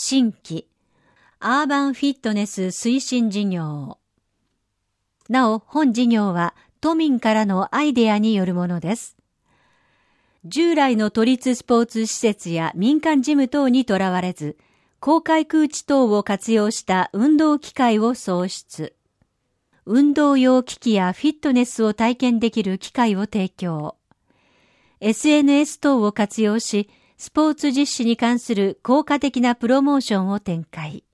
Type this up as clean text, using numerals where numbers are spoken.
新規アーバンフィットネス推進事業。なお、本事業は都民からのアイデアによるものです。従来の都立スポーツ施設や民間ジム等にとらわれず、公開空地等を活用した運動機会を創出。運動用機器やフィットネスを体験できる機会を提供。SNS 等を活用し、スポーツ実施に関する効果的なプロモーションを展開。